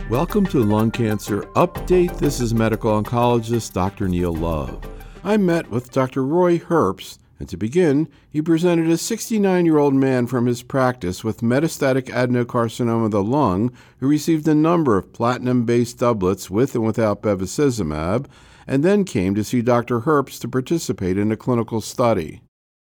Welcome to Lung Cancer Update. This is medical oncologist Dr. Neil Love. I met with Dr. Roy Herbst, and to begin, he presented a 69-year-old man from his practice with metastatic adenocarcinoma of the lung who received a number of platinum-based doublets with and without bevacizumab, and then came to see Dr. Herbst to participate in a clinical study.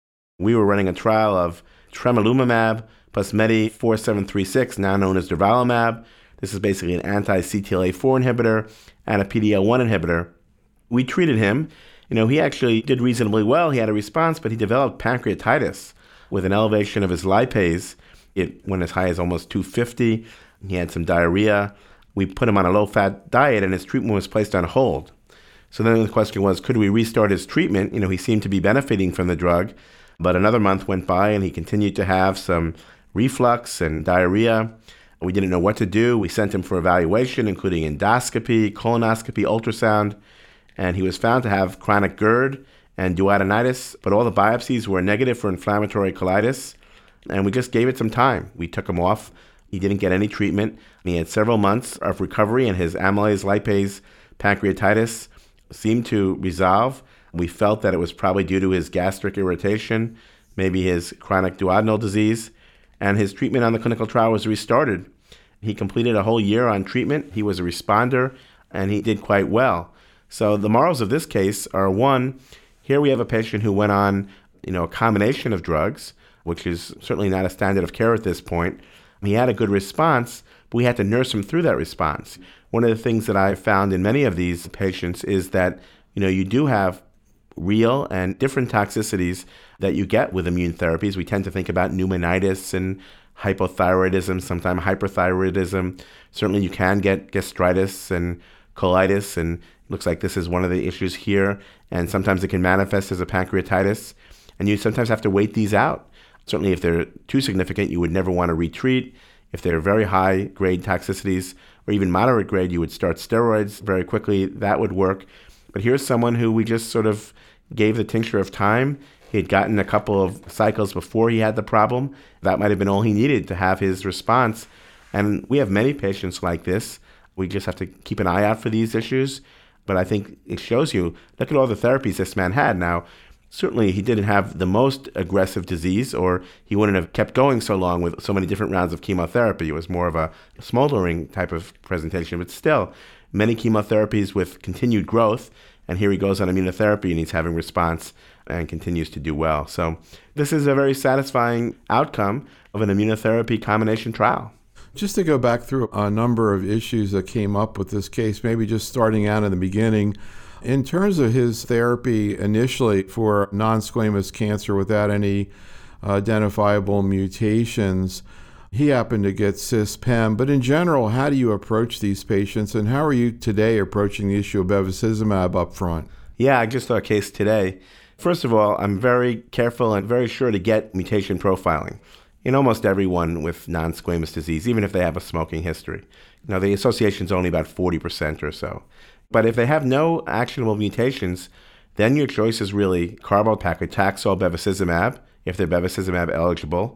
We were running a trial of tremelimumab plus MEDI4736, now known as durvalumab. This is basically an anti-CTLA-4 inhibitor and a PD-L1 inhibitor. We treated him. He actually did reasonably well. He had a response, but he developed pancreatitis with an elevation of his lipase. It went as high as almost 250. He had some diarrhea. We put him on a low-fat diet, and his treatment was placed on hold. So then the question was, could we restart his treatment? He seemed to be benefiting from the drug, but another month went by, and he continued to have some reflux and diarrhea. We didn't know what to do. We sent him for evaluation, including endoscopy, colonoscopy, ultrasound, and he was found to have chronic GERD and duodenitis, but all the biopsies were negative for inflammatory colitis, and we just gave it some time. We took him off. He didn't get any treatment. He had several months of recovery, and his amylase lipase pancreatitis seemed to resolve. We felt that it was probably due to his gastric irritation, maybe his chronic duodenal disease, and his treatment on the clinical trial was restarted. He completed a whole year on treatment. He was a responder, and he did quite well. So the morals of this case are, one, here we have a patient who went on, a combination of drugs, which is certainly not a standard of care at this point. He had a good response, but we had to nurse him through that response. One of the things that I found in many of these patients is that, you do have real and different toxicities that you get with immune therapies. We tend to think about pneumonitis and hypothyroidism, sometimes hyperthyroidism. Certainly you can get gastritis and colitis, and it looks like this is one of the issues here. And sometimes it can manifest as a pancreatitis, and you sometimes have to wait these out. Certainly if they're too significant, you would never want to retreat. If they're very high grade toxicities or even moderate grade, you would start steroids very quickly. That would work. But here's someone who we just sort of gave the tincture of time. He had gotten a couple of cycles before he had the problem. That might have been all he needed to have his response. And we have many patients like this. We just have to keep an eye out for these issues. But I think it shows you, look at all the therapies this man had. Now, certainly he didn't have the most aggressive disease, or he wouldn't have kept going so long with so many different rounds of chemotherapy. It was more of a smoldering type of presentation. But still, many chemotherapies with continued growth. And here he goes on immunotherapy, and he's having response and continues to do well. So this is a very satisfying outcome of an immunotherapy combination trial. Just to go back through a number of issues that came up with this case, maybe just starting out in the beginning, in terms of his therapy initially for non-squamous cancer without any identifiable mutations, he happened to get cis-Pem. But in general, how do you approach these patients, and how are you today approaching the issue of bevacizumab up front? Yeah, I just saw a case today. First of all, I'm very careful and very sure to get mutation profiling in almost everyone with non-squamous disease, even if they have a smoking history. Now, the association is only about 40% or so. But if they have no actionable mutations, then your choice is really carbopaclitaxel bevacizumab, if they're bevacizumab eligible,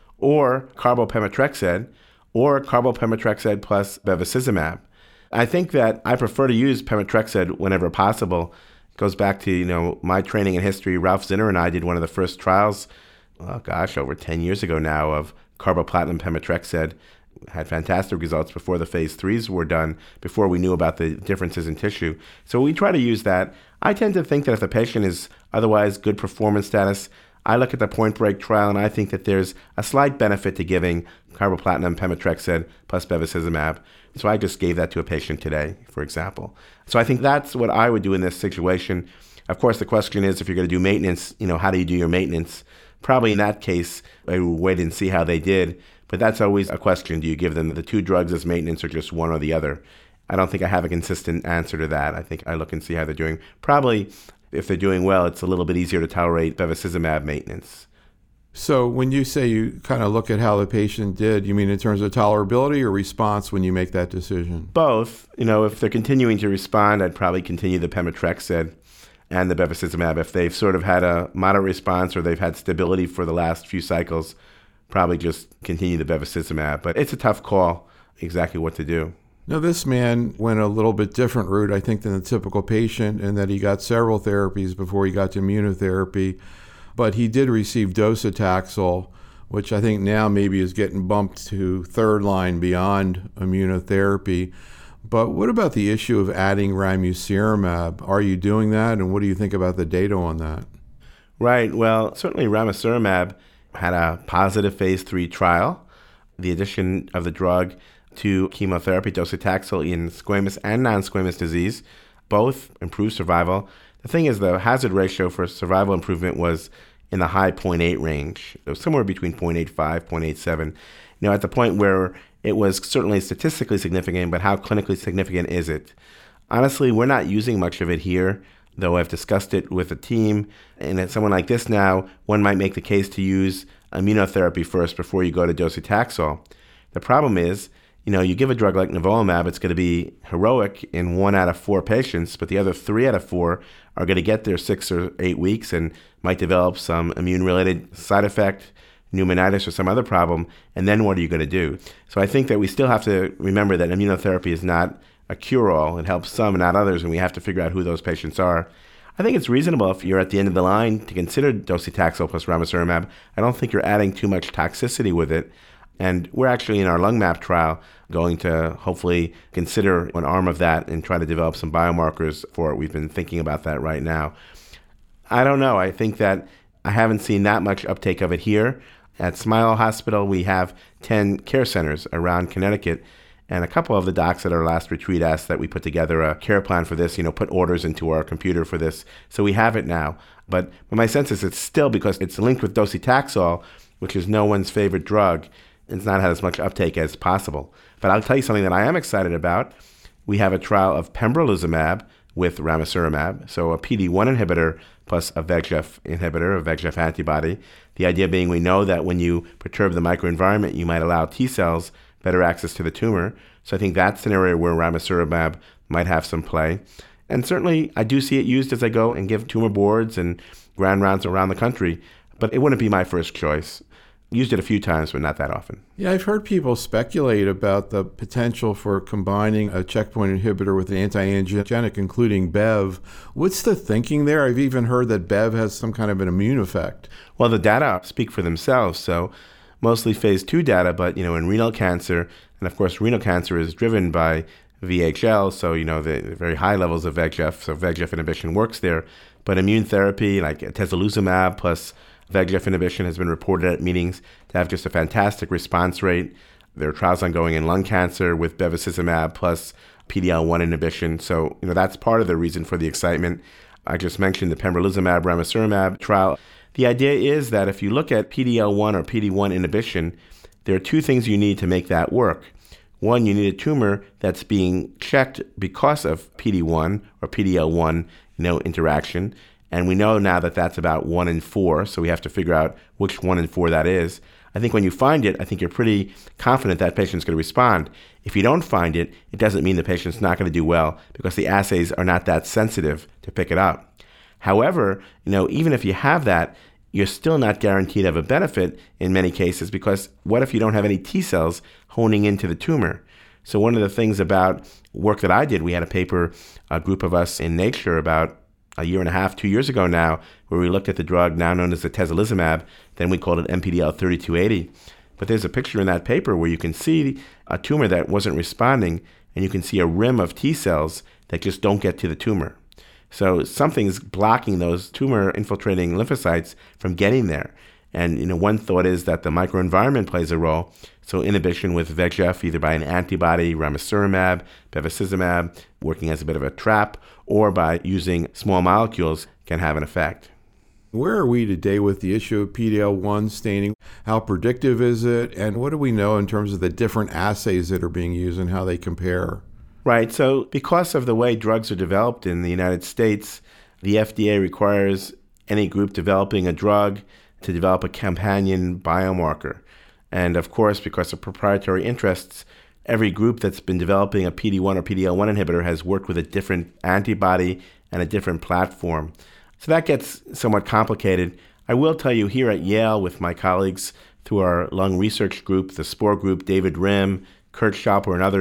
or carbopemetrexed, or carbopemetrexed plus bevacizumab. I think that I prefer to use pemetrexed whenever possible. It goes back to, my training in history. Ralph Zinner and I did one of the first trials, over 10 years ago now, of carboplatin pemetrexed. Had fantastic results before the phase 3s were done, before we knew about the differences in tissue. So we try to use that. I tend to think that if the patient is otherwise good performance status, I look at the Point Break trial, and I think that there's a slight benefit to giving carboplatin pemetrexed plus bevacizumab. So I just gave that to a patient today, for example. So I think that's what I would do in this situation. Of course, the question is, if you're going to do maintenance, how do you do your maintenance? Probably in that case, I would wait and see how they did. But that's always a question. Do you give them the two drugs as maintenance or just one or the other? I don't think I have a consistent answer to that. I think I look and see how they're doing. Probably, if they're doing well, it's a little bit easier to tolerate bevacizumab maintenance. So when you say you kind of look at how the patient did, you mean in terms of tolerability or response when you make that decision? Both. If they're continuing to respond, I'd probably continue the pemetrexed and the bevacizumab. If they've sort of had a moderate response or they've had stability for the last few cycles, probably just continue the bevacizumab. But it's a tough call exactly what to do. Now, this man went a little bit different route, I think, than the typical patient in that he got several therapies before he got to immunotherapy, but he did receive docetaxel, which I think now maybe is getting bumped to third line beyond immunotherapy. But what about the issue of adding ramucirumab? Are you doing that, and what do you think about the data on that? Right. Well, certainly ramucirumab had a positive phase 3 trial. The addition of the drug to chemotherapy, docetaxel, in squamous and non-squamous disease, both improved survival. The thing is, the hazard ratio for survival improvement was in the high 0.8 range. It was somewhere between 0.85, 0.87. At the point where it was certainly statistically significant, but how clinically significant is it? Honestly, we're not using much of it here, though I've discussed it with the team. And at someone like this now, one might make the case to use immunotherapy first before you go to docetaxel. The problem is, you give a drug like nivolumab, it's going to be heroic in 1 out of 4 patients, but the other 3 out of 4 are going to get there 6 or 8 weeks and might develop some immune-related side effect, pneumonitis or some other problem, and then what are you going to do? So I think that we still have to remember that immunotherapy is not a cure-all. It helps some and not others, and we have to figure out who those patients are. I think it's reasonable if you're at the end of the line to consider docetaxel plus ramucirumab. I don't think you're adding too much toxicity with it. And we're actually in our LungMap trial going to hopefully consider an arm of that and try to develop some biomarkers for it. We've been thinking about that right now. I don't know. I think that I haven't seen that much uptake of it here. At Smile Hospital, we have 10 care centers around Connecticut, and a couple of the docs at our last retreat asked that we put together a care plan for this, put orders into our computer for this. So we have it now. But my sense is it's still, because it's linked with docetaxel, which is no one's favorite drug, it's not had as much uptake as possible. But I'll tell you something that I am excited about. We have a trial of pembrolizumab with ramucirumab, so a PD-1 inhibitor plus a VEGF inhibitor, a VEGF antibody. The idea being we know that when you perturb the microenvironment, you might allow T cells better access to the tumor. So I think that's an area where ramucirumab might have some play. And certainly I do see it used as I go and give tumor boards and grand rounds around the country, but it wouldn't be my first choice. Used it a few times, but not that often. Yeah, I've heard people speculate about the potential for combining a checkpoint inhibitor with an anti-angiogenic, including Bev. What's the thinking there? I've even heard that Bev has some kind of an immune effect. Well, the data speak for themselves. So mostly phase 2 data, but, in renal cancer, and of course, renal cancer is driven by VHL, so, the very high levels of VEGF, so VEGF inhibition works there. But immune therapy like atezolizumab plus VEGF inhibition has been reported at meetings to have just a fantastic response rate. There are trials ongoing in lung cancer with bevacizumab plus PD-L1 inhibition. So, that's part of the reason for the excitement. I just mentioned the pembrolizumab ramucirumab trial. The idea is that if you look at PD-L1 or PD-1 inhibition, there are 2 things you need to make that work. One, you need a tumor that's being checked because of PD-1 or PD-L1 interaction. And we know now that that's about 1 in 4, so we have to figure out which 1 in 4 that is. I think when you find it, I think you're pretty confident that patient's going to respond. If you don't find it, it doesn't mean the patient's not going to do well because the assays are not that sensitive to pick it up. However, even if you have that, you're still not guaranteed of a benefit in many cases, because what if you don't have any T cells honing into the tumor? So one of the things about work that I did, we had a paper, a group of us in Nature about a year and a half, 2 years ago now, where we looked at the drug now known as atezolizumab, then we called it MPDL3280. But there's a picture in that paper where you can see a tumor that wasn't responding, and you can see a rim of T cells that just don't get to the tumor. So something's blocking those tumor-infiltrating lymphocytes from getting there. And one thought is that the microenvironment plays a role. So inhibition with VEGF, either by an antibody, ramucirumab, bevacizumab, working as a bit of a trap, or by using small molecules, can have an effect. Where are we today with the issue of PD-L1 staining? How predictive is it? And what do we know in terms of the different assays that are being used and how they compare? Right. So because of the way drugs are developed in the United States, the FDA requires any group developing a drug to develop a companion biomarker. And of course, because of proprietary interests, every group that's been developing a PD-1 or PD-L1 inhibitor has worked with a different antibody and a different platform. So that gets somewhat complicated. I will tell you, here at Yale with my colleagues through our lung research group, the SPORE group, David Rim, Kurt Schauper, and others,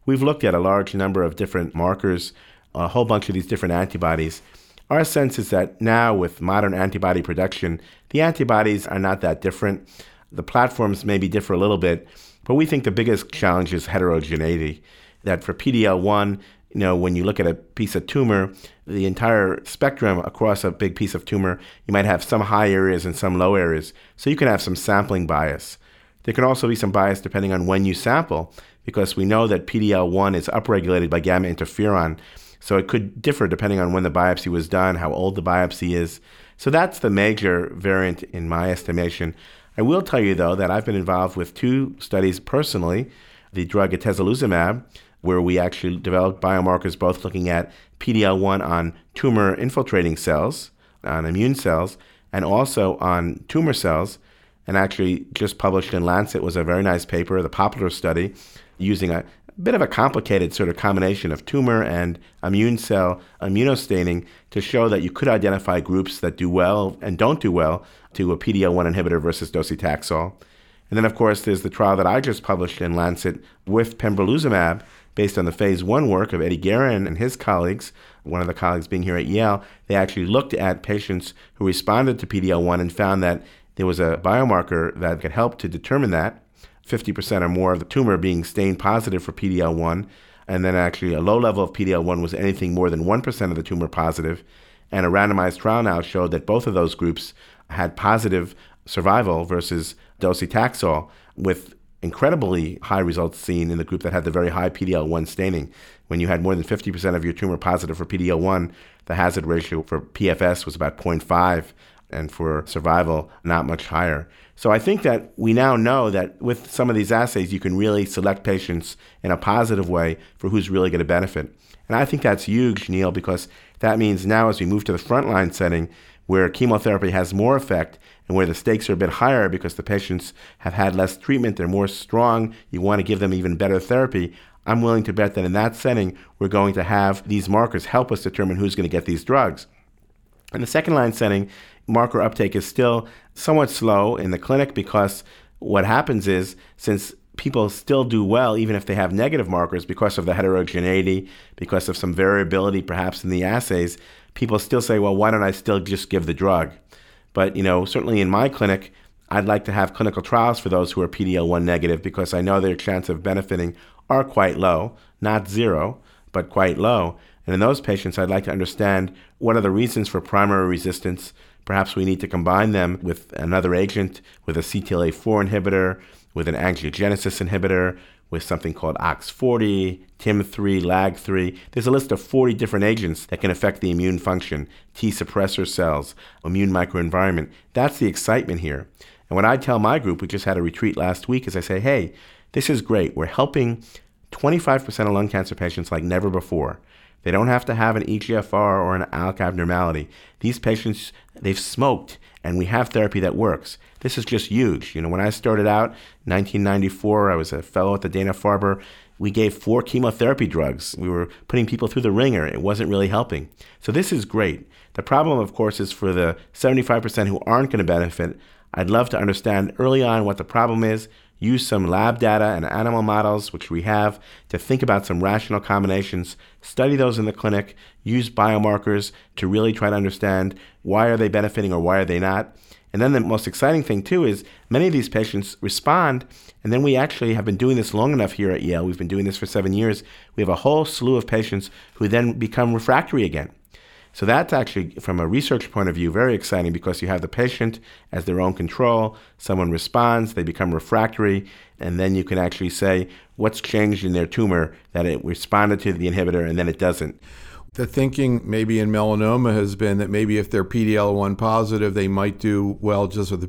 we've looked at a large number of different markers, a whole bunch of these different antibodies. Our sense is that now with modern antibody production, the antibodies are not that different. The platforms maybe differ a little bit, but we think the biggest challenge is heterogeneity. That for PD-L1, when you look at a piece of tumor, the entire spectrum across a big piece of tumor, you might have some high areas and some low areas. So you can have some sampling bias. There can also be some bias depending on when you sample, because we know that PD-L1 is upregulated by gamma interferon. So it could differ depending on when the biopsy was done, how old the biopsy is. So that's the major variant in my estimation. I will tell you, though, that I've been involved with 2 studies personally, the drug atezolizumab, where we actually developed biomarkers both looking at PD-L1 on tumor-infiltrating cells, on immune cells, and also on tumor cells, and actually just published in Lancet was a very nice paper, the Poplar study, using a bit of a complicated sort of combination of tumor and immune cell immunostaining to show that you could identify groups that do well and don't do well to a PD-L1 inhibitor versus docetaxel. And then, of course, there's the trial that I just published in Lancet with pembrolizumab based on the phase 1 work of Eddie Guerin and his colleagues, one of the colleagues being here at Yale. They actually looked at patients who responded to PD-L1 and found that there was a biomarker that could help to determine that, 50% or more of the tumor being stained positive for PD-L1, and then actually a low level of PD-L1 was anything more than 1% of the tumor positive. And a randomized trial now showed that both of those groups had positive survival versus docetaxel, with incredibly high results seen in the group that had the very high PD-L1 staining. When you had more than 50% of your tumor positive for PD-L1, the hazard ratio for PFS was about 0.5, and for survival, not much higher. So I think that we now know that with some of these assays, you can really select patients in a positive way for who's really going to benefit. And I think that's huge, Neil, because that means now as we move to the frontline setting where chemotherapy has more effect and where the stakes are a bit higher because the patients have had less treatment, they're more strong, you want to give them even better therapy, I'm willing to bet that in that setting, we're going to have these markers help us determine who's going to get these drugs. In the second line setting, marker uptake is still somewhat slow in the clinic because what happens is, since people still do well even if they have negative markers because of the heterogeneity, because of some variability perhaps in the assays, people still say, well, why don't I still just give the drug? But, certainly in my clinic, I'd like to have clinical trials for those who are PD-L1 negative because I know their chance of benefiting are quite low, not zero, but quite low. And in those patients, I'd like to understand what are the reasons for primary resistance. Perhaps we need to combine them with another agent, with a CTLA-4 inhibitor, with an angiogenesis inhibitor, with something called OX40, TIM3, LAG3. There's a list of 40 different agents that can affect the immune function, T suppressor cells, immune microenvironment. That's the excitement here. And what I tell my group, we just had a retreat last week, is I say, hey, this is great. We're helping 25% of lung cancer patients like never before. They don't have to have an EGFR or an ALK abnormality. These patients, they've smoked, and we have therapy that works. This is just huge. When I started out in 1994, I was a fellow at the Dana-Farber. We gave 4 chemotherapy drugs. We were putting people through the ringer. It wasn't really helping. So this is great. The problem, of course, is for the 75% who aren't going to benefit. I'd love to understand early on what the problem is, use some lab data and animal models, which we have, to think about some rational combinations, study those in the clinic, use biomarkers to really try to understand why are they benefiting or why are they not. And then the most exciting thing, too, is many of these patients respond, and then we actually have been doing this long enough here at Yale. We've been doing this for 7 years. We have a whole slew of patients who then become refractory again. So that's actually, from a research point of view, very exciting because you have the patient as their own control. Someone responds, they become refractory, and then you can actually say what's changed in their tumor that it responded to the inhibitor and then it doesn't. The thinking maybe in melanoma has been that maybe if they're PD-L1 positive, they might do well just with the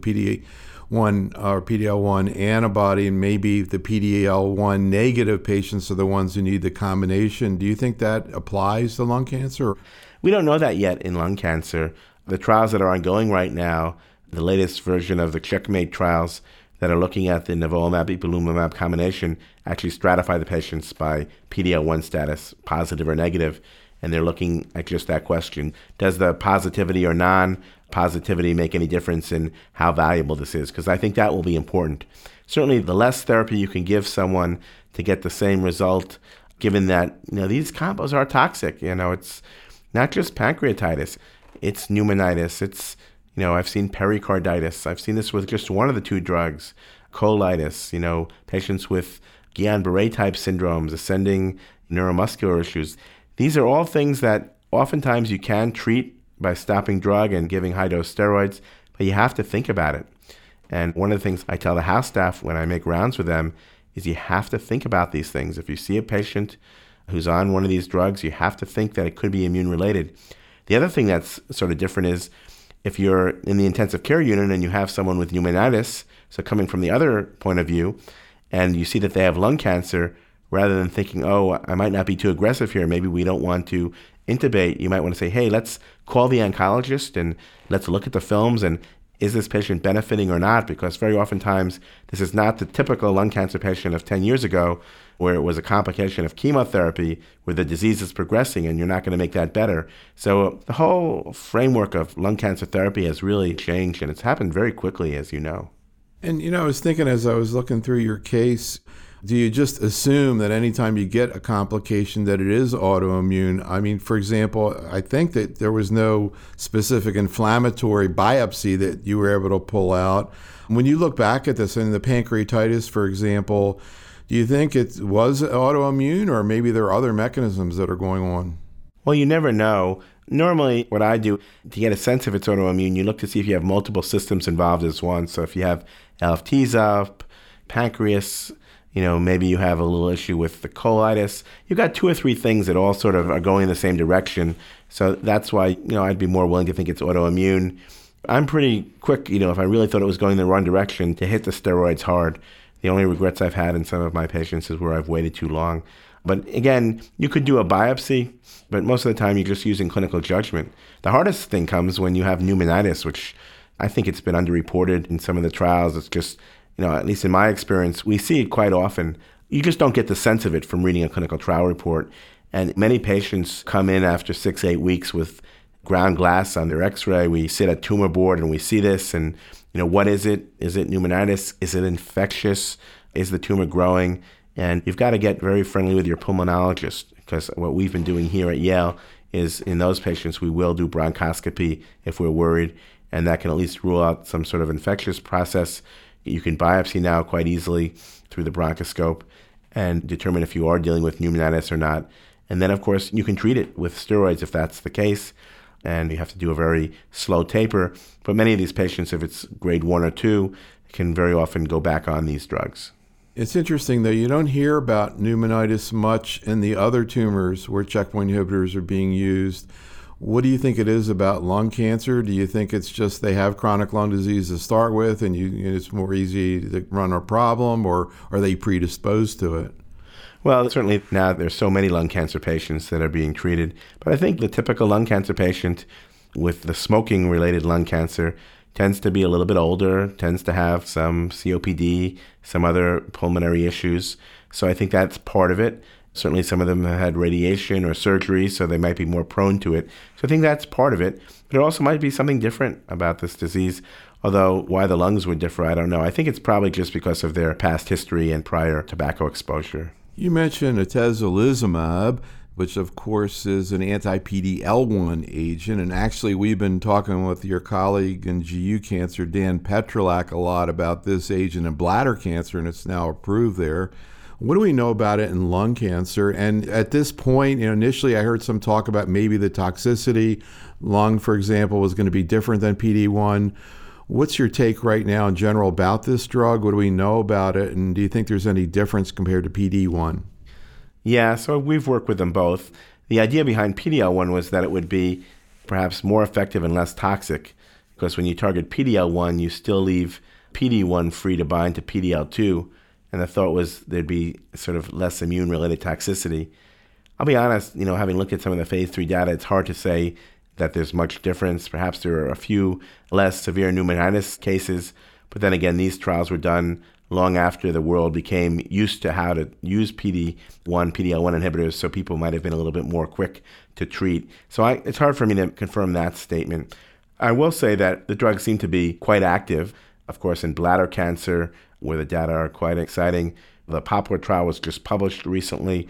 PD-1 or PD-L1 antibody, and maybe the PD-L1 negative patients are the ones who need the combination. Do you think that applies to lung cancer? We don't know that yet in lung cancer. The trials that are ongoing right now, the latest version of the CheckMate trials that are looking at the nivolumab-ipilimumab combination, actually stratify the patients by PD-L1 status, positive or negative. And they're looking at just that question. Does the positivity or non-positivity make any difference in how valuable this is? Because I think that will be important. Certainly, the less therapy you can give someone to get the same result, given that, these combos are toxic. It's not just pancreatitis, it's pneumonitis, it's, I've seen pericarditis. I've seen this with just one of the two drugs, colitis, patients with Guillain-Barré type syndromes, ascending neuromuscular issues. These are all things that oftentimes you can treat by stopping drug and giving high-dose steroids, but you have to think about it. And one of the things I tell the house staff when I make rounds with them is you have to think about these things. If you see a patient who's on one of these drugs, you have to think that it could be immune-related. The other thing that's sort of different is if you're in the intensive care unit and you have someone with pneumonitis, so coming from the other point of view, and you see that they have lung cancer, rather than thinking, oh, I might not be too aggressive here, maybe we don't want to intubate, you might want to say, hey, let's call the oncologist and let's look at the films and is this patient benefiting or not? Because very oftentimes this is not the typical lung cancer patient of 10 years ago where it was a complication of chemotherapy where the disease is progressing and you're not going to make that better. So the whole framework of lung cancer therapy has really changed, and it's happened very quickly, as you know. And, I was thinking as I was looking through your case, do you just assume that anytime you get a complication that it is autoimmune? I mean, for example, I think that there was no specific inflammatory biopsy that you were able to pull out. When you look back at this, in the pancreatitis, for example, do you think it was autoimmune or maybe there are other mechanisms that are going on? Well, you never know. Normally, what I do to get a sense if it's autoimmune, you look to see if you have multiple systems involved as one. So if you have LFTs up, pancreas, maybe you have a little issue with the colitis. You've got 2 or 3 things that all sort of are going in the same direction. So that's why, I'd be more willing to think it's autoimmune. I'm pretty quick, if I really thought it was going in the wrong direction, to hit the steroids hard. The only regrets I've had in some of my patients is where I've waited too long. But again, you could do a biopsy, but most of the time you're just using clinical judgment. The hardest thing comes when you have pneumonitis, which I think it's been underreported in some of the trials. It's just, at least in my experience, we see it quite often. You just don't get the sense of it from reading a clinical trial report. And many patients come in after 6-8 weeks with ground glass on their x-ray. We sit at tumor board and we see this and, what is it? Is it pneumonitis? Is it infectious? Is the tumor growing? And you've got to get very friendly with your pulmonologist, because what we've been doing here at Yale is in those patients, we will do bronchoscopy if we're worried, and that can at least rule out some sort of infectious process. You can biopsy now quite easily through the bronchoscope and determine if you are dealing with pneumonitis or not. And then, of course, you can treat it with steroids if that's the case, and you have to do a very slow taper. But many of these patients, if it's grade 1 or 2, can very often go back on these drugs. It's interesting, though, you don't hear about pneumonitis much in the other tumors where checkpoint inhibitors are being used. What do you think it is about lung cancer? Do you think it's just they have chronic lung disease to start with and it's more easy to run a problem, or are they predisposed to it? Well, certainly now there's so many lung cancer patients that are being treated. But I think the typical lung cancer patient with the smoking-related lung cancer tends to be a little bit older, tends to have some COPD, some other pulmonary issues. So I think that's part of it. Certainly some of them have had radiation or surgery, so they might be more prone to it. So I think that's part of it. But it also might be something different about this disease, although why the lungs would differ, I don't know. I think it's probably just because of their past history and prior tobacco exposure. You mentioned atezolizumab, which of course is an anti-PD-L1 agent. And actually, we've been talking with your colleague in GU Cancer, Dan Petrolak, a lot about this agent in bladder cancer, and it's now approved there. What do we know about it in lung cancer? And at this point, initially I heard some talk about maybe the toxicity. Lung, for example, was going to be different than PD-1. What's your take right now in general about this drug? What do we know about it? And do you think there's any difference compared to PD-1? Yeah, so we've worked with them both. The idea behind PD-L1 was that it would be perhaps more effective and less toxic, because when you target PD-L1, you still leave PD-1 free to bind to PD-L2, and the thought was there'd be sort of less immune-related toxicity. I'll be honest, having looked at some of the phase 3 data, it's hard to say that there's much difference. Perhaps there are a few less severe pneumonitis cases, but then again, these trials were done long after the world became used to how to use PD-1, PD-L1 inhibitors, so people might have been a little bit more quick to treat. So it's hard for me to confirm that statement. I will say that the drugs seem to be quite active, of course, in bladder cancer, where the data are quite exciting. The Poplar trial was just published recently.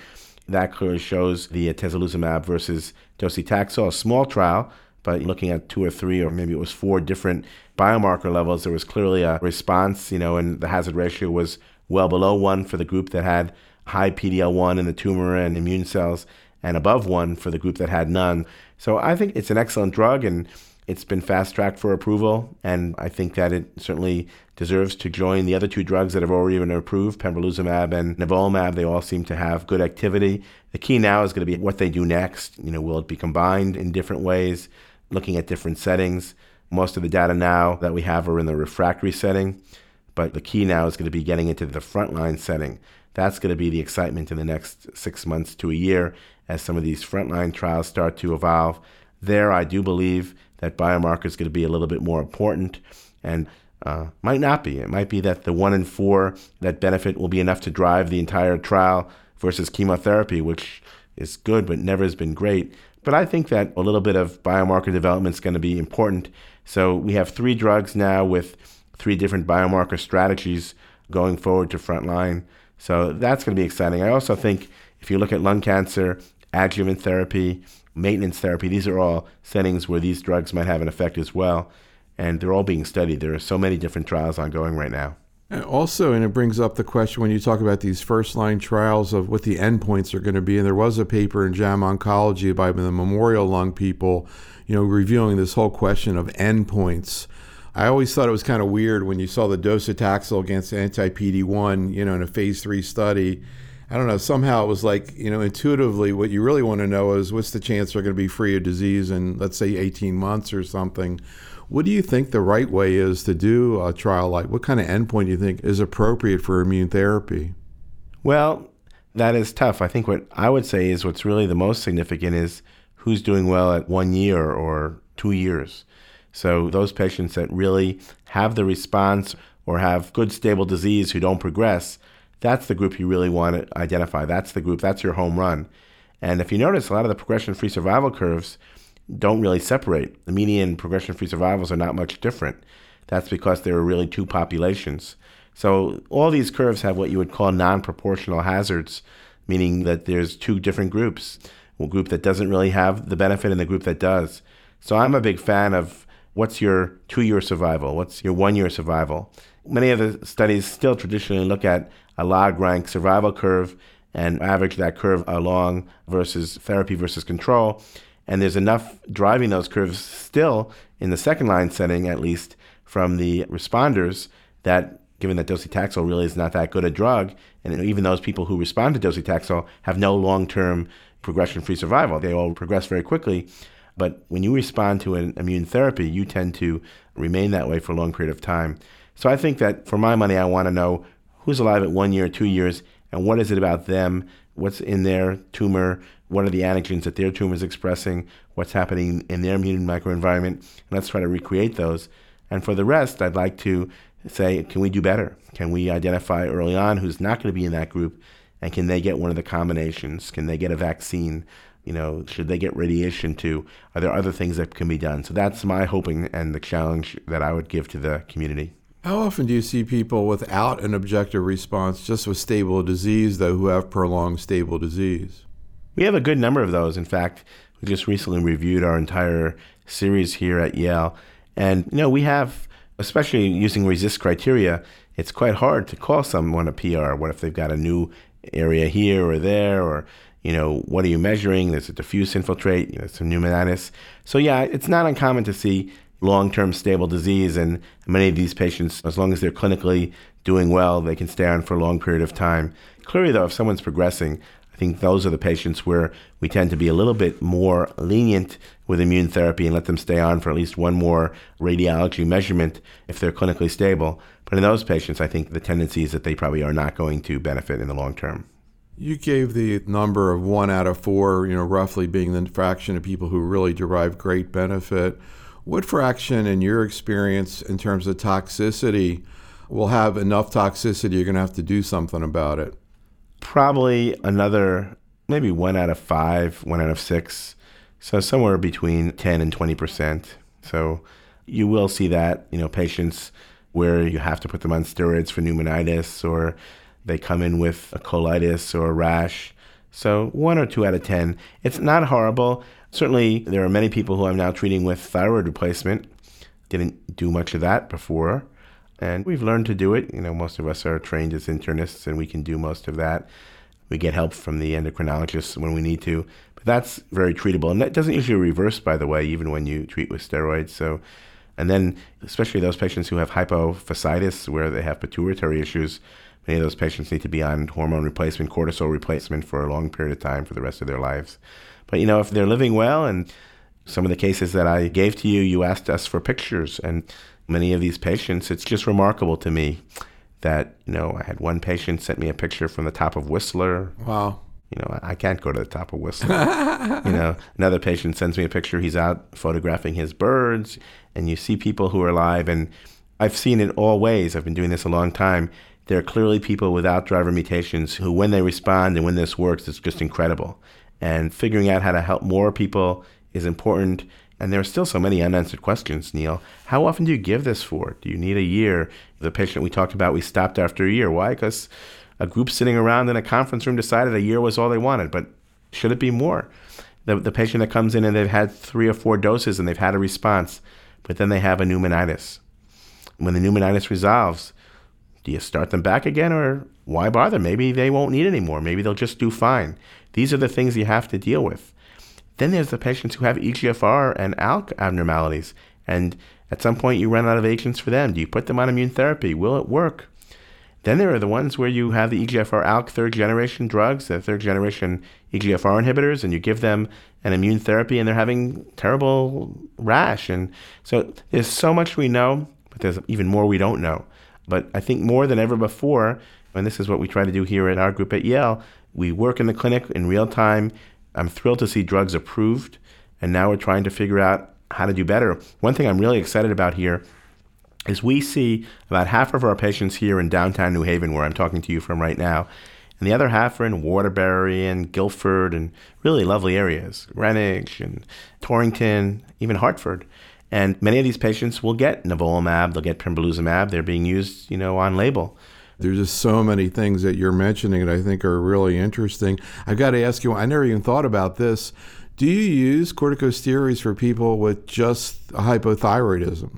That clearly shows the atezolizumab versus docetaxel, a small trial, but looking at 2 or 3 or maybe it was 4 different biomarker levels, there was clearly a response, and the hazard ratio was well below 1 for the group that had high PD-L1 in the tumor and immune cells, and above 1 for the group that had none. So I think it's an excellent drug, and it's been fast-tracked for approval, and I think that it certainly deserves to join the other 2 drugs that have already been approved, pembrolizumab and nivolumab. They all seem to have good activity. The key now is going to be what they do next. Will it be combined in different ways, looking at different settings? Most of the data now that we have are in the refractory setting, but the key now is going to be getting into the frontline setting. That's going to be the excitement in the next 6 months to a year as some of these frontline trials start to evolve. There, I do believe that biomarker is going to be a little bit more important, and might not be. It might be that the 1 in 4 that benefit will be enough to drive the entire trial versus chemotherapy, which is good but never has been great. But I think that a little bit of biomarker development is going to be important. So we have 3 drugs now with 3 different biomarker strategies going forward to frontline. So that's going to be exciting. I also think if you look at lung cancer, adjuvant therapy, maintenance therapy, these are all settings where these drugs might have an effect as well. And they're all being studied. There are so many different trials ongoing right now. Also, and it brings up the question when you talk about these first-line trials of what the endpoints are going to be. And there was a paper in JAMA Oncology by the Memorial Lung people, reviewing this whole question of endpoints. I always thought it was kind of weird when you saw the docetaxel against anti-PD-1, in a phase 3 study. I don't know, somehow it was like, intuitively what you really want to know is what's the chance they're going to be free of disease in, let's say, 18 months or something. What do you think the right way is to do a trial like? What kind of endpoint do you think is appropriate for immune therapy? Well, that is tough. I think what I would say is what's really the most significant is who's doing well at 1 year or 2 years. So those patients that really have the response or have good stable disease who don't progress, that's the group you really want to identify. That's the group, that's your home run. And if you notice, a lot of the progression-free survival curves don't really separate. The median progression-free survivals are not much different. That's because there are really 2 populations. So all these curves have what you would call non-proportional hazards, meaning that there's 2 different groups, a group that doesn't really have the benefit and the group that does. So I'm a big fan of what's your 2-year survival, what's your 1-year survival. Many of the studies still traditionally look at a log rank survival curve and average that curve along versus therapy versus control. And there's enough driving those curves still in the second line setting, at least from the responders, that given that docetaxel really is not that good a drug, and even those people who respond to docetaxel have no long-term progression-free survival. They all progress very quickly. But when you respond to an immune therapy, you tend to remain that way for a long period of time. So I think that for my money, I want to know who's alive at 1 year, 2 years, and what is it about them, what's in their tumor, what are the antigens that their tumor is expressing, what's happening in their immune microenvironment, and let's try to recreate those. And for the rest, I'd like to say, can we do better? Can we identify early on who's not going to be in that group, and can they get one of the combinations? Can they get a vaccine? Should they get radiation too? Are there other things that can be done? So that's my hoping and the challenge that I would give to the community. How often do you see people without an objective response, just with stable disease, though, who have prolonged stable disease? We have a good number of those. In fact, we just recently reviewed our entire series here at Yale. And, we have, especially using RECIST criteria, it's quite hard to call someone a PR. What if they've got a new area here or there, or what are you measuring? There's a diffuse infiltrate, some pneumonitis. So yeah, it's not uncommon to see long-term stable disease, and many of these patients, as long as they're clinically doing well, they can stay on for a long period of time. Clearly though, if someone's progressing, I think those are the patients where we tend to be a little bit more lenient with immune therapy and let them stay on for at least one more radiology measurement if they're clinically stable. But in those patients, I think the tendency is that they probably are not going to benefit in the long term. You gave the number of 1 out of 4, roughly being the fraction of people who really derive great benefit. What fraction, in your experience, in terms of toxicity, will have enough toxicity you're going to have to do something about it? Probably another, maybe 1 out of 5, 1 out of 6. So somewhere between 10 and 20%. So you will see that, patients where you have to put them on steroids for pneumonitis, or they come in with a colitis or a rash. So 1 or 2 out of 10. It's not horrible. Certainly, there are many people who I'm now treating with thyroid replacement. Didn't do much of that before. And we've learned to do it. Most of us are trained as internists, and we can do most of that. We get help from the endocrinologists when we need to. But that's very treatable. And that doesn't usually reverse, by the way, even when you treat with steroids. And then, especially those patients who have hypophysitis, where they have pituitary issues, many of those patients need to be on hormone replacement, cortisol replacement for a long period of time for the rest of their lives. But, if they're living well, and some of the cases that I gave to you, you asked us for pictures. And many of these patients, it's just remarkable to me that, I had one patient sent me a picture from the top of Whistler. Wow. I can't go to the top of Whistler. Another patient sends me a picture. He's out photographing his birds, and you see people who are alive. And I've seen it all ways. I've been doing this a long time. There are clearly people without driver mutations who, when they respond and when this works, it's just incredible. And figuring out how to help more people is important. And there are still so many unanswered questions, Neil. How often do you give this for? Do you need a year? The patient we talked about, we stopped after a year. Why? Because a group sitting around in a conference room decided a year was all they wanted. But should it be more? The patient that comes in and they've had 3 or 4 doses and they've had a response, but then they have a pneumonitis. When the pneumonitis resolves, do you start them back again, or why bother? Maybe they won't need any more. Maybe they'll just do fine. These are the things you have to deal with. Then there's the patients who have EGFR and ALK abnormalities, and at some point you run out of agents for them. Do you put them on immune therapy? Will it work? Then there are the ones where you have the EGFR ALK third-generation drugs, the third-generation EGFR inhibitors, and you give them an immune therapy, and they're having terrible rash. And so there's so much we know, but there's even more we don't know. But I think more than ever before, and this is what we try to do here at our group at Yale, we work in the clinic in real time. I'm thrilled to see drugs approved, and now we're trying to figure out how to do better. One thing I'm really excited about here is we see about half of our patients here in downtown New Haven, where I'm talking to you from right now, and the other half are in Waterbury and Guilford and really lovely areas, Greenwich and Torrington, even Hartford. And many of these patients will get nivolumab, they'll get pembrolizumab. They're being used, on label. There's just so many things that you're mentioning that I think are really interesting. I've got to ask you, I never even thought about this. Do you use corticosteroids for people with just hypothyroidism?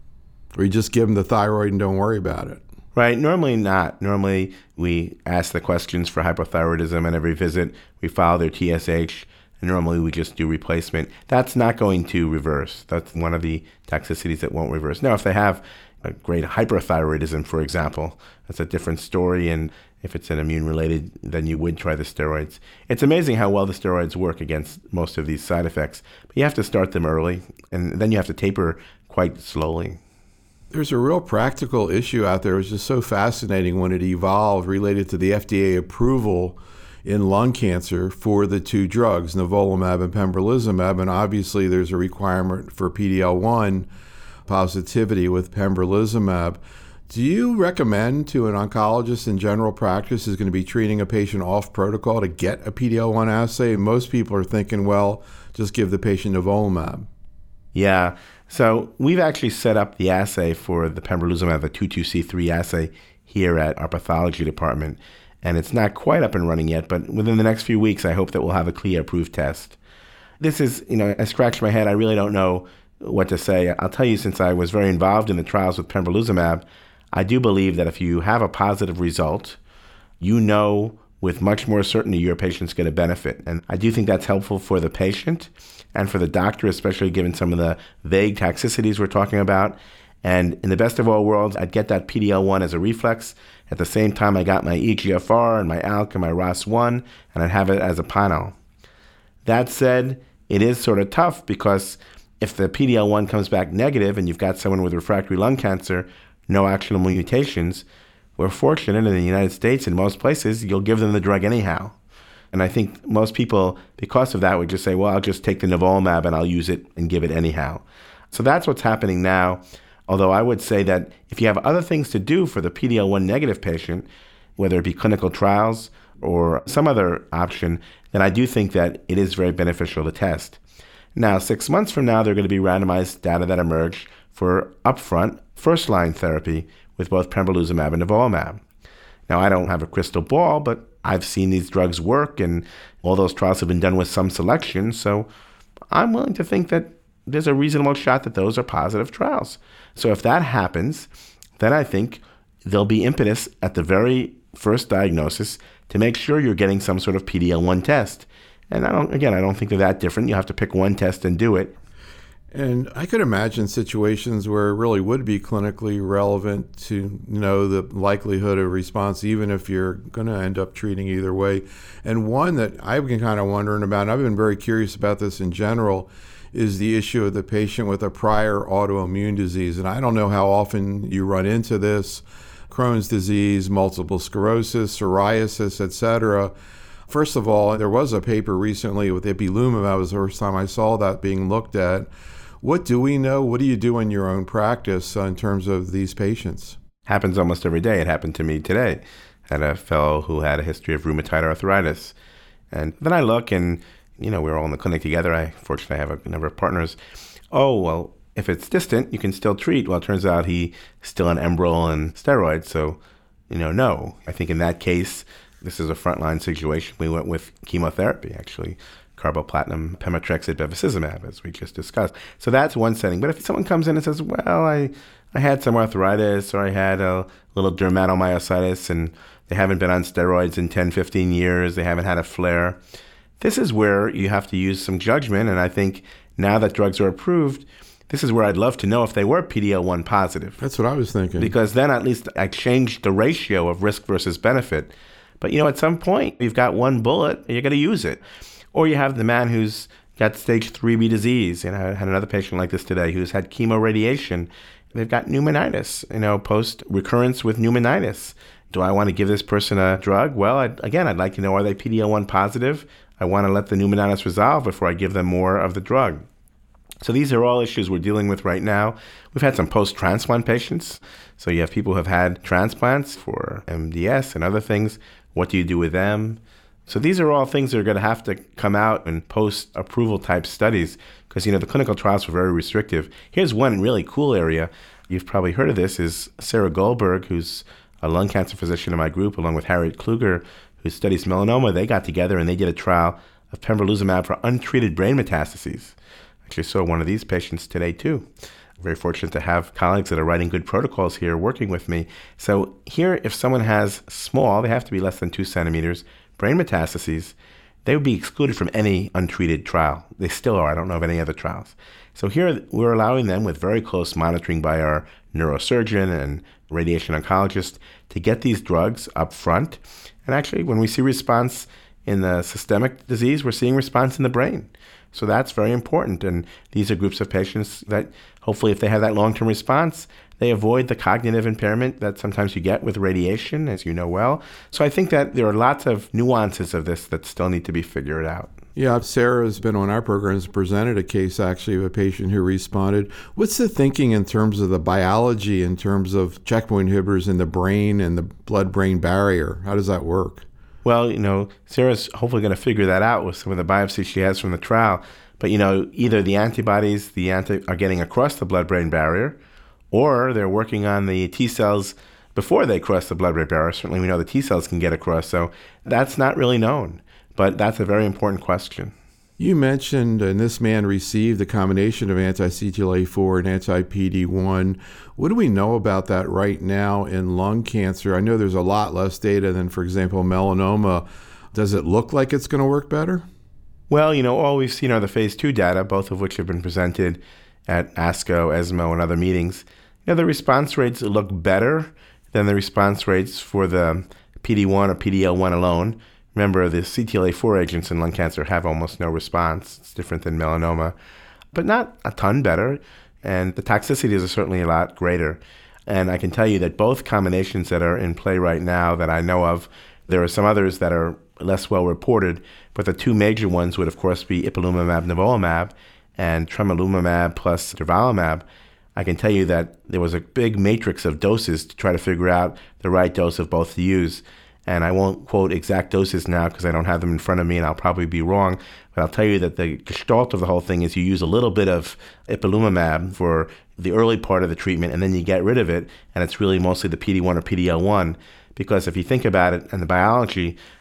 Or you just give them the thyroid and don't worry about it? Right. Normally not. Normally we ask the questions for hypothyroidism, and every visit we follow their TSH, and normally we just do replacement. That's not going to reverse. That's one of the toxicities that won't reverse. Now, if they have a great hyperthyroidism, for example, that's a different story. And if it's an immune-related, then you would try the steroids. It's amazing how well the steroids work against most of these side effects. But you have to start them early, and then you have to taper quite slowly. There's a real practical issue out there. It was just so fascinating when it evolved related to the FDA approval in lung cancer for the 2 drugs, nivolumab and pembrolizumab. And obviously there's a requirement for PD-L1 positivity with pembrolizumab. Do you recommend to an oncologist in general practice who's going to be treating a patient off protocol to get a PD-L1 assay? Most people are thinking, well, just give the patient nivolumab. Yeah. So we've actually set up the assay for the pembrolizumab, the 22C3 assay, here at our pathology department. And it's not quite up and running yet, but within the next few weeks, I hope that we'll have a CLIA-approved test. This is, I scratched my head. I really don't know what to say. I'll tell you, since I was very involved in the trials with pembrolizumab, I do believe that if you have a positive result, with much more certainty your patient's going to benefit. And I do think that's helpful for the patient and for the doctor, especially given some of the vague toxicities we're talking about. And in the best of all worlds, I'd get that PD-L1 as a reflex. At the same time, I got my EGFR and my ALK and my ROS1, and I'd have it as a panel. That said, it is sort of tough because if the PD-L1 comes back negative and you've got someone with refractory lung cancer, no actionable mutations, we're fortunate in the United States, in most places, you'll give them the drug anyhow. And I think most people, because of that, would just say, well, I'll just take the nivolumab and I'll use it and give it anyhow. So that's what's happening now. Although I would say that if you have other things to do for the PD-L1 negative patient, whether it be clinical trials or some other option, then I do think that it is very beneficial to test. Now, 6 months from now, there are going to be randomized data that emerge for upfront first-line therapy with both pembrolizumab and nivolumab. Now, I don't have a crystal ball, but I've seen these drugs work, and all those trials have been done with some selection. So I'm willing to think that there's a reasonable shot that those are positive trials. So if that happens, then I think there'll be impetus at the very first diagnosis to make sure you're getting some sort of PD-L1 test. And I don't think they're that different. You have to pick one test and do it. And I could imagine situations where it really would be clinically relevant to know the likelihood of response, even if you're going to end up treating either way. And one that I've been kind of wondering about, and I've been very curious about this in general, is the issue of the patient with a prior autoimmune disease. And I don't know how often you run into this, Crohn's disease, multiple sclerosis, psoriasis, etc. First of all, there was a paper recently with ipilimumab. It was the first time I saw that being looked at. What do we know? What do you do in your own practice in terms of these patients? Happens almost every day. It happened to me today. I had a fellow who had a history of rheumatoid arthritis. And then I look and, we were all in the clinic together. Fortunately, I have a number of partners. Oh, well, if it's distant, you can still treat. Well, it turns out he's still on Enbrel and steroids. So, no. I think in that case, this is a frontline situation. We went with chemotherapy, actually. Carboplatin, pemetrexed, bevacizumab, as we just discussed. So that's one setting. But if someone comes in and says, well, I had some arthritis, or I had a little dermatomyositis, and they haven't been on steroids in 10, 15 years, they haven't had a flare, this is where you have to use some judgment. And I think now that drugs are approved, this is where I'd love to know if they were PD-L1 positive. That's what I was thinking. Because then at least I changed the ratio of risk versus benefit. But, at some point, you've got one bullet, you're going to use it. Or you have the man who's got stage 3B disease. And I had another patient like this today who's had chemoradiation. They've got pneumonitis, post-recurrence with pneumonitis. Do I want to give this person a drug? Well, I'd like to know, are they PD-L1 positive? I want to let the pneumonitis resolve before I give them more of the drug. So these are all issues we're dealing with right now. We've had some post-transplant patients. So you have people who have had transplants for MDS and other things. What do you do with them? So these are all things that are going to have to come out in post-approval type studies because, the clinical trials were very restrictive. Here's one really cool area. You've probably heard of this, is Sarah Goldberg, who's a lung cancer physician in my group, along with Harriet Kluger, who studies melanoma. They got together and they did a trial of pembrolizumab for untreated brain metastases. Actually saw one of these patients today, too. Very fortunate to have colleagues that are writing good protocols here working with me. So here, if someone has small, they have to be less than 2 centimeters, brain metastases, they would be excluded from any untreated trial. They still are. I don't know of any other trials. So here we're allowing them, with very close monitoring by our neurosurgeon and radiation oncologist, to get these drugs up front. And actually, when we see response in the systemic disease, we're seeing response in the brain. So that's very important. And these are groups of patients that hopefully, if they have that long-term response, they avoid the cognitive impairment that sometimes you get with radiation, as you know well. So I think that there are lots of nuances of this that still need to be figured out. Yeah, Sarah's been on our programs, presented a case actually of a patient who responded. What's the thinking in terms of the biology, in terms of checkpoint inhibitors in the brain and the blood-brain barrier? How does that work? Well, Sarah's hopefully going to figure that out with some of the biopsies she has from the trial. But, either the antibodies, are getting across the blood-brain barrier, or they're working on the T cells before they cross the blood-brain barrier. Certainly we know the T cells can get across, so that's not really known. But that's a very important question. You mentioned, and this man received a combination of anti-CTLA-4 and anti-PD-1. What do we know about that right now in lung cancer? I know there's a lot less data than, for example, melanoma. Does it look like it's going to work better? Well, all we've seen are the phase 2 data, both of which have been presented at ASCO, ESMO, and other meetings. The response rates look better than the response rates for the PD-1 or PD-L1 alone. Remember, the CTLA-4 agents in lung cancer have almost no response. It's different than melanoma, but not a ton better. And the toxicities are certainly a lot greater. And I can tell you that both combinations that are in play right now that I know of, there are some others that are less well reported, but the two major ones would, of course, be ipilimumab, nivolumab, and tremelimumab plus durvalumab. I can tell you that there was a big matrix of doses to try to figure out the right dose of both to use. And I won't quote exact doses now because I don't have them in front of me and I'll probably be wrong. But I'll tell you that the gestalt of the whole thing is you use a little bit of ipilimumab for the early part of the treatment and then you get rid of it. And it's really mostly the PD-1 or PD-L1. Because if you think about it and the biology,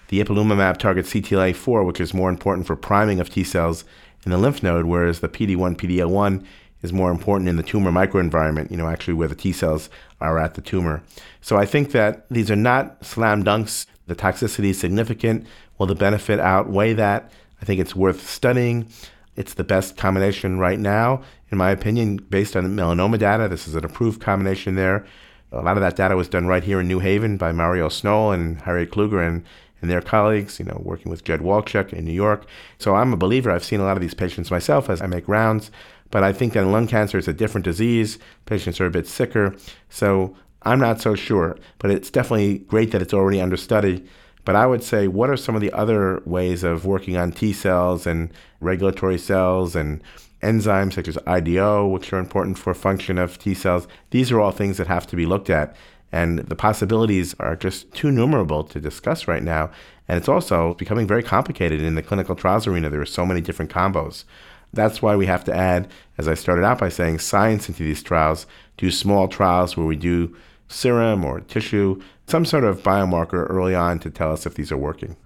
The ipilimumab targets CTLA-4, which is more important for priming of T cells in the lymph node, whereas the PD-1, PD-L1 is more important in the tumor microenvironment, actually where the T cells are at the tumor. So I think that these are not slam dunks. The toxicity is significant. Will the benefit outweigh that? I think it's worth studying. It's the best combination right now, in my opinion, based on the melanoma data. This is an approved combination there. A lot of that data was done right here in New Haven by Mario Snow and Harriet Kluger and their colleagues, working with Jed Walchuk in New York. So I'm a believer. I've seen a lot of these patients myself as I make rounds. But I think that lung cancer is a different disease. Patients are a bit sicker. So I'm not so sure. But it's definitely great that it's already under study. But I would say, what are some of the other ways of working on T cells and regulatory cells and enzymes such as IDO, which are important for function of T cells? These are all things that have to be looked at. And the possibilities are just too numerable to discuss right now. And it's also becoming very complicated in the clinical trials arena. There are so many different combos. That's why we have to add, as I started out by saying, science into these trials, do small trials where we do serum or tissue, some sort of biomarker early on to tell us if these are working.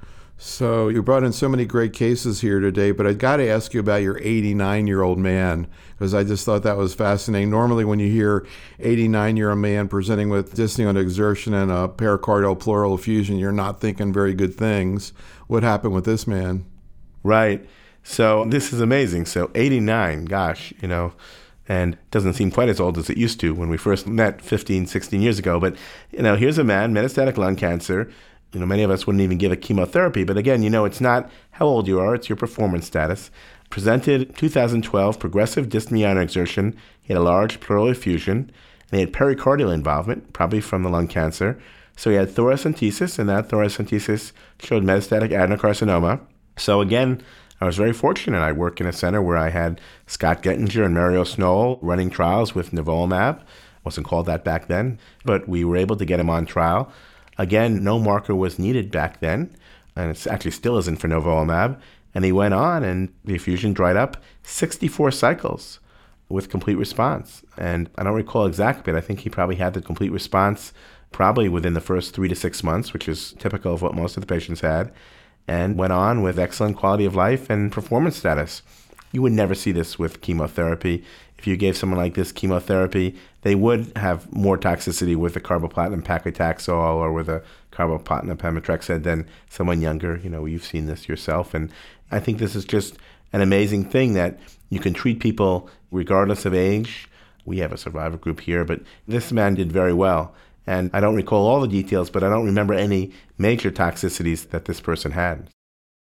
So you brought in so many great cases here today, but I've got to ask you about your 89-year-old man, because I just thought that was fascinating. Normally when you hear 89-year-old man presenting with dyspnea and exertion and a pericardial pleural effusion, you're not thinking very good things. What happened with this man? Right. So this is amazing. So 89, gosh, and it doesn't seem quite as old as it used to when we first met 15, 16 years ago. But, here's a man, metastatic lung cancer. Many of us wouldn't even give a chemotherapy. But again, it's not how old you are, it's your performance status. Presented 2012, progressive dyspnea and exertion. He had a large pleural effusion, and he had pericardial involvement, probably from the lung cancer. So he had thoracentesis, and that thoracentesis showed metastatic adenocarcinoma. So again, I was very fortunate. I work in a center where I had Scott Gettinger and Mario Snow running trials with nivolumab. Wasn't called that back then, but we were able to get him on trial. Again, no marker was needed back then, and it actually still isn't for nivolumab. And he went on, and the effusion dried up 64 cycles with complete response. And I don't recall exactly, but I think he probably had the complete response probably within the first 3 to 6 months, which is typical of what most of the patients had, and went on with excellent quality of life and performance status. You would never see this with chemotherapy. If you gave someone like this chemotherapy, they would have more toxicity with the carboplatin paclitaxel or with a carboplatin pemetrexed than someone younger. You've seen this yourself. And I think this is just an amazing thing that you can treat people regardless of age. We have a survivor group here, but this man did very well. And I don't recall all the details, but I don't remember any major toxicities that this person had.